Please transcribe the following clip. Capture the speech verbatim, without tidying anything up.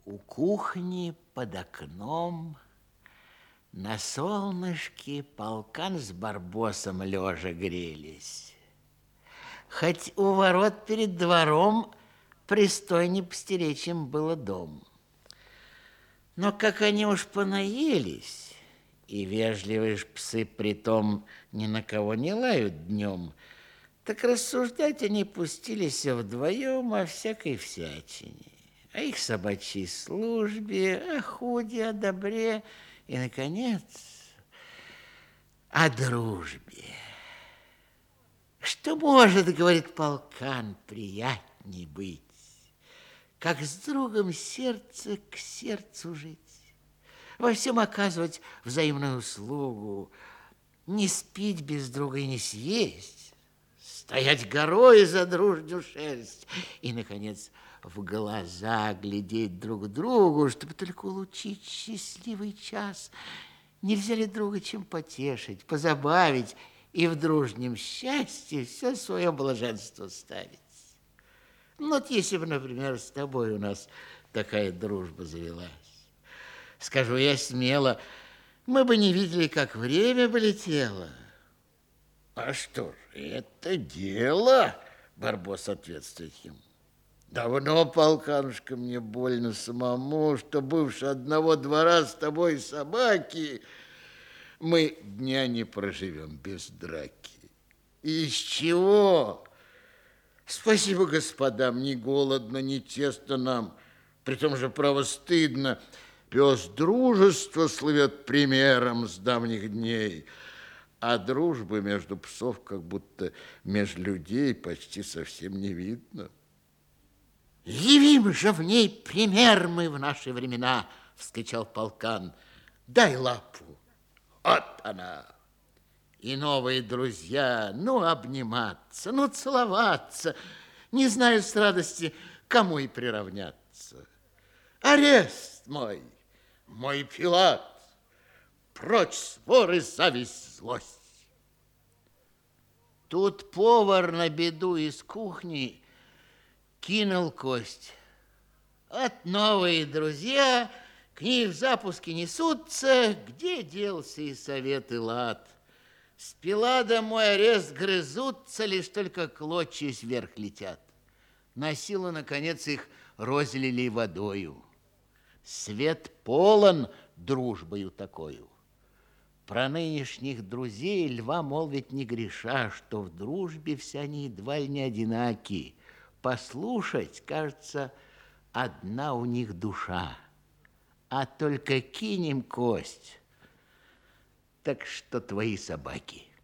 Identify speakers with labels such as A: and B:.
A: У кухни под окном на солнышке полкан с Барбосом лежа грелись. Хоть у ворот перед двором пристойней постеречь им было дом. Но как они уж понаелись, и вежливые ж псы притом ни на кого не лают днем, так рассуждать они пустились вдвоем о всякой всячине, о их собачьей службе, о худе, о добре и, наконец, о дружбе. Что может, говорит полкан, приятней быть, как с другом сердце к сердцу жить, во всем оказывать взаимную услугу, не спить без друга и не съесть, стоять горой за дружную шерсть и, наконец, в глаза глядеть друг другу, чтобы только улучшить счастливый час. Нельзя ли друга чем потешить, позабавить и в дружнем счастье все свое блаженство ставить? Ну, вот если бы, например, с тобой у нас такая дружба завелась, скажу я смело, мы бы не видели, как время бы летело.
B: А что ж, это дело, Барбос ответствует ему. Давно, полканушка, мне больно самому, что бывши одного двора с тобой собаки, мы дня не проживем без драки. Из чего? Спасибо господам, ни голодно, ни тесно нам, при том же, право, стыдно. Пес дружества слывет примером с давних дней, а дружбы между псов, как будто между людей, почти совсем не видно.
A: Явим же в ней пример мы в наши времена, вскричал полкан. Дай лапу.
B: Вот она.
A: И новые друзья, ну, обниматься, ну, целоваться, не знаю с радости, кому и приравняться. Арест мой, мой Пилат, прочь своры, зависть, злость. Тут повар на беду из кухни кинул кость. От новые друзья к ней в запуске несутся, где делся и совет, и лад. С Пилада мой арест грызутся, лишь только клочья вверх летят. На силу, наконец, их розлили водою. Свет полон дружбою такою. Про нынешних друзей льва молвить не греша, что в дружбе все они едва ли не одинаки. Послушать, кажется, одна у них душа. А только кинем кость, так что твои собаки.